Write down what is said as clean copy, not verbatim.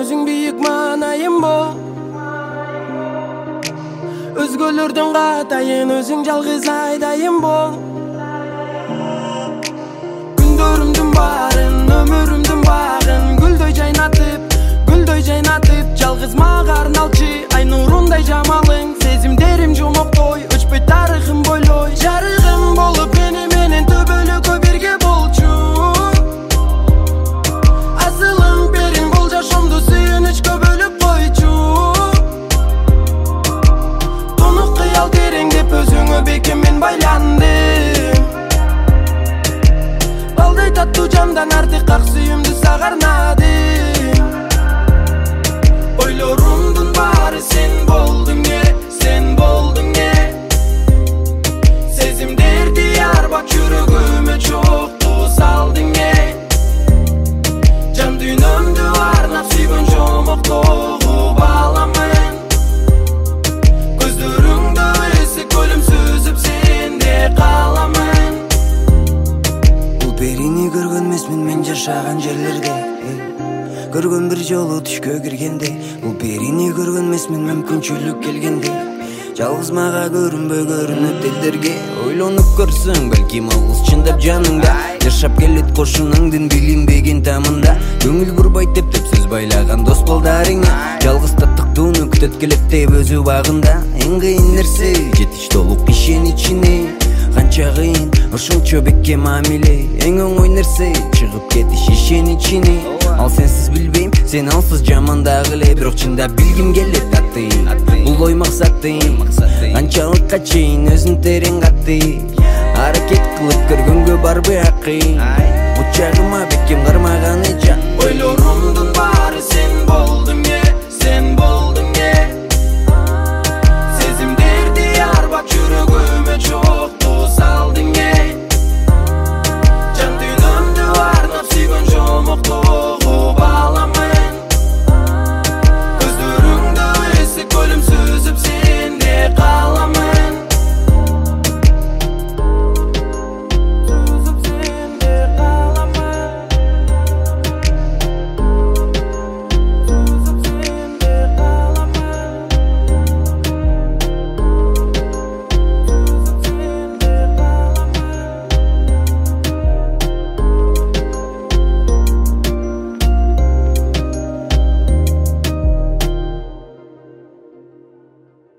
өзүң бийик маанайым бол. Өзгөлөрдөн катайын өзүң жалгыз айдайым бол. Күндөрүмдүн баарын, өмүрүмдүн багын гүлдөй жайнатып, жалгыз мага арналчы ай нурундай жамалың. Сезимдерим жомоктой, өчпөй тарыхым бойлой. Жарыгым болуп менен төбөлөккө бирге болчу. Асылым бериң бол жашоомду сүйүнүчкө бөлүп койчу. Тонук кыял тереңдеп өзүңө бекем мен байландым. Балдай таттуу жамдан артык ак сүйүмдү сага арнадым. Ойлорумдун баары сен болдуң э. Сезимдерди арбап жүрөгүмө чокту салдың э. Жан дүйнөмдү арнап сүйгөн жомоктогу бааламын. Көздөрүңдү эсик өлүм сүзүп сенде каламын. Бул перини көргөн эмесмин мен жашаган жерлерде. Көргөн бир жолу түшкө киргенде. Бул перини көргөн эмесмин мүмкүнчүлүк келгенде. Жалгыз мага көрүнбөй көрүнөт элдерге. Ойлонуп көрсөң балким алгыс чындап жаныңда. Жашап келет кошунаңдын билинбеген тамында. Көңүл бурбайт деп сөз байлаган дос балдарыңа. Жалгыз таттыктууну күтөт келет деп өзү багында. Эң кыйын нерсе жетиш толук ишеничине. Канча кыйын ошончо бекке мамиле. Эң оңой нерсе чыгып кетиш ишеничине. Ал сенсиз билбейм, сен алсыз жамандагы эле. Бирок чындап билгим келет аттыйм. Бул ой максатым. Канчалыкка чейин өзүн терең катты. Аракет кылып көргөнгө барбы акый. Бучагыма бекем кармаганы жан. Ойлорумдун